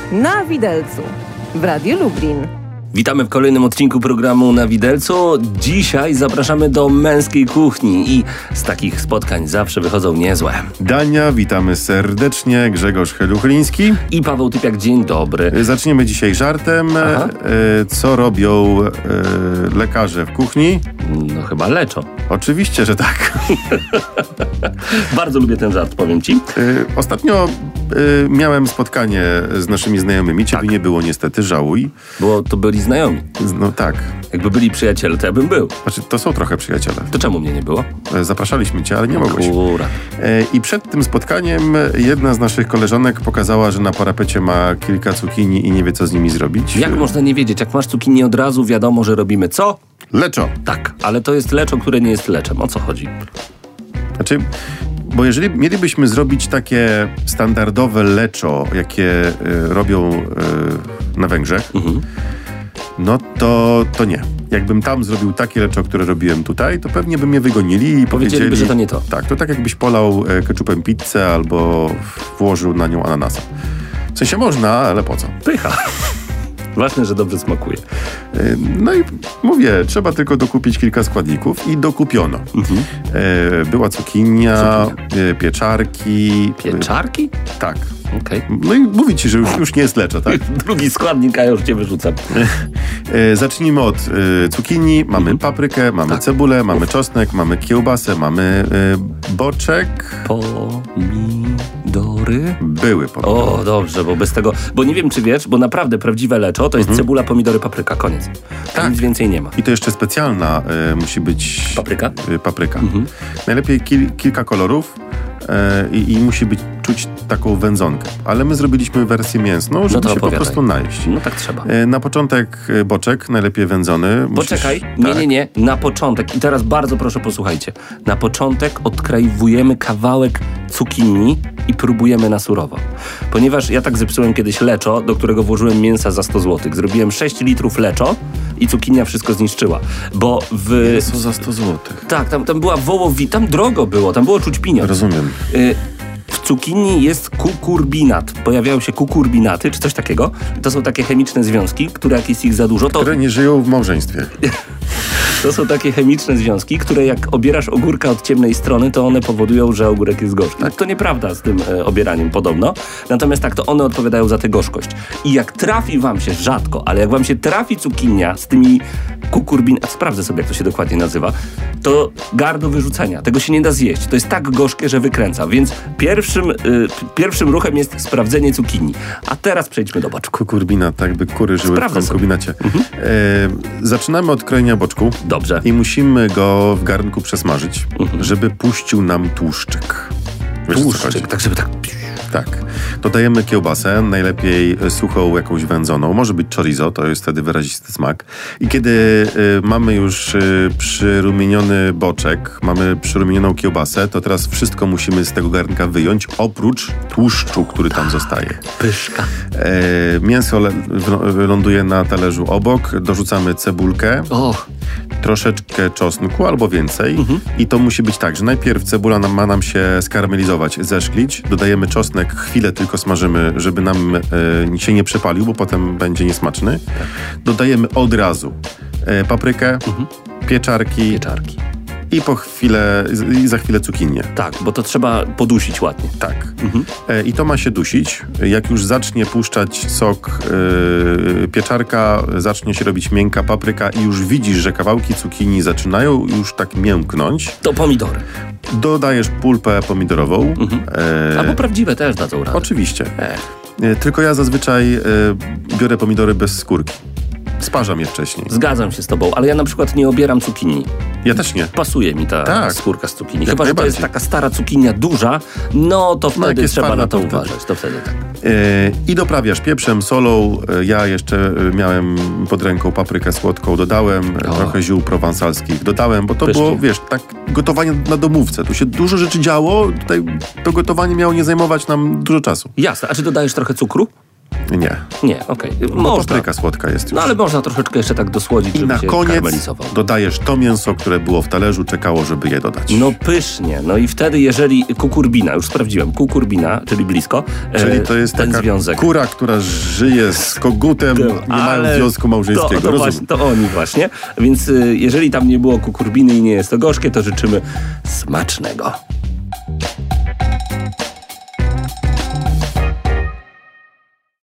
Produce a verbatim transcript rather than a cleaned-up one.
Na widelcu w Radiu Lublin. Witamy w kolejnym odcinku programu Na Widelcu. Dzisiaj zapraszamy do męskiej kuchni i z takich spotkań zawsze wychodzą niezłe. Dania, witamy serdecznie. Grzegorz Heluchliński I Paweł Typiak, dzień dobry. Zaczniemy dzisiaj żartem. Aha. Co robią lekarze w kuchni? No chyba leczą. Oczywiście, że tak. Bardzo lubię ten żart, powiem ci. Ostatnio miałem spotkanie z naszymi znajomymi. Ciebie tak nie było niestety, żałuj. Bo to byli znajomi. No tak. Jakby byli przyjaciele, to ja bym był. Znaczy, to są trochę przyjaciele. To czemu mnie nie było? Zapraszaliśmy cię, ale nie mogłeś. Kura. I przed tym spotkaniem jedna z naszych koleżanek pokazała, że na parapecie ma kilka cukinii i nie wie, co z nimi zrobić. Jak można nie wiedzieć? Jak masz cukinii, od razu wiadomo, że robimy co? Leczo. Tak, ale to jest leczo, które nie jest leczem. O co chodzi? Znaczy, bo jeżeli mielibyśmy zrobić takie standardowe leczo, jakie y, robią y, na Węgrzech, mhm. no to, to nie. Jakbym tam zrobił takie leczo, które robiłem tutaj, to pewnie by mnie wygonili i powiedzieli, że to nie to. Tak, to tak jakbyś polał keczupem pizzę albo włożył na nią ananasa. W sensie można, ale po co? Pycha. Ważne, że dobrze smakuje. No i mówię, trzeba tylko dokupić kilka składników i dokupiono. Mhm. Była cukinia, cukinia, pieczarki. Pieczarki? Tak. Okay. No i mówię ci, że już, już nie jest leczo, tak? Drugi składnik, a już cię wyrzucam. Zacznijmy od y, cukinii, mamy mhm. paprykę, mamy tak. cebulę, mamy Uf. czosnek, mamy kiełbasę, mamy y, boczek. Pomidory? Były pomidory. O, dobrze, bo bez tego, bo nie wiem, czy wiesz, bo naprawdę prawdziwe leczo to jest mhm. cebula, pomidory, papryka, koniec. Tak. Nic więcej nie ma. I to jeszcze specjalna y, musi być... Papryka? Y, papryka. Mhm. Najlepiej kil, kilka kolorów. I, i musi być czuć taką wędzonkę. Ale my zrobiliśmy wersję mięsną, żeby no się opowiadaj. po prostu najeść. No tak trzeba. Na początek boczek, najlepiej wędzony. Poczekaj, Musisz... nie, tak. nie, nie. Na początek, i teraz bardzo proszę posłuchajcie. Na początek odkrajwujemy kawałek cukinii i próbujemy na surowo. Ponieważ ja tak zepsułem kiedyś leczo, do którego włożyłem mięsa za sto złotych. Zrobiłem sześć litrów leczo i cukinia wszystko zniszczyła. Bo w... Mięso za sto złotych. Tak, tam, tam była wołowina, tam drogo było, tam było czuć pieniądz. Rozumiem. Y- W cukinii jest kukurbinat. Pojawiają się kukurbinaty, czy coś takiego. To są takie chemiczne związki, które jak jest ich za dużo, to... Które nie żyją w małżeństwie. To są takie chemiczne związki, które jak obierasz ogórka od ciemnej strony, to one powodują, że ogórek jest gorzki. Tak. To nieprawda z tym e, obieraniem podobno. Natomiast tak, to one odpowiadają za tę gorzkość. I jak trafi wam się, rzadko, ale jak wam się trafi cukinia z tymi kukurbinatami, sprawdzę sobie, jak to się dokładnie nazywa, to gar do wyrzucenia. Tego się nie da zjeść. To jest tak gorzkie, że wykręca. Więc pierwszym, y, pierwszym ruchem jest sprawdzenie cukinii. A teraz przejdźmy do boczku. Kukurbinat, tak by kury żyły Sprawdzę w konkubinacie. Mhm. E, zaczynamy od krojenia boczku. Dobrze. I musimy go w garnku przesmażyć, mhm. żeby puścił nam tłuszczyk. Wiesz, tłuszczyk, tak żeby tak... Tak. Dodajemy kiełbasę, najlepiej suchą, jakąś wędzoną. Może być chorizo, to jest wtedy wyrazisty smak. I kiedy y, mamy już y, przyrumieniony boczek, mamy przyrumienioną kiełbasę, to teraz wszystko musimy z tego garnka wyjąć, oprócz tłuszczu, który tam zostaje. Pyszka. E, mięso le- w- ląduje na talerzu obok, dorzucamy cebulkę, oh. troszeczkę czosnku albo więcej. Mhm. I to musi być tak, że najpierw cebula nam, ma nam się skarmelizować, zeszklić, dodajemy czosnek, chwilę tylko smażymy, żeby nam e, się nie przepalił, bo potem będzie niesmaczny. Tak. Dodajemy od razu e, paprykę, mhm. pieczarki, pieczarki i po chwilę, i za chwilę cukinię. Tak, bo to trzeba podusić ładnie. Tak. Mhm. E, I to ma się dusić. Jak już zacznie puszczać sok e, pieczarka, zacznie się robić miękka papryka i już widzisz, że kawałki cukinii zaczynają już tak mięknąć. To pomidory. Dodajesz pulpę pomidorową. Mhm. E... Albo prawdziwe też dadzą radę. Oczywiście. E. Tylko ja zazwyczaj e, biorę pomidory bez skórki. Sparzam je wcześniej. Zgadzam się z tobą, ale ja na przykład nie obieram cukinii. Ja też nie. Pasuje mi ta tak. skórka z cukinii. Jak Chyba, że to jest taka stara cukinia duża, no to wtedy no, trzeba twarda, na to, to uważać. Wtedy. To wtedy tak. Yy, I doprawiasz pieprzem, solą. Ja jeszcze miałem pod ręką paprykę słodką, dodałem o. trochę ziół prowansalskich. Dodałem, bo to Pysznie. było, wiesz, tak gotowanie na domówce. Tu się dużo rzeczy działo. Tutaj to gotowanie miało nie zajmować nam dużo czasu. Jasne. A czy dodajesz trochę cukru? Nie. Nie, okej. Okay. Można. Papryka słodka jest już. No ale można troszeczkę jeszcze tak dosłodzić, I żeby na się koniec karmelizował. dodajesz to mięso, które było w talerzu, czekało, żeby je dodać. No pysznie. No i wtedy, jeżeli kukurbina, już sprawdziłem, kukurbina, czyli blisko, czyli to jest ten taka związek. kura, która żyje z kogutem, to, nie mając związku małżeńskiego. To, to, właśnie, to oni właśnie. Więc jeżeli tam nie było kukurbiny i nie jest to gorzkie, to życzymy smacznego.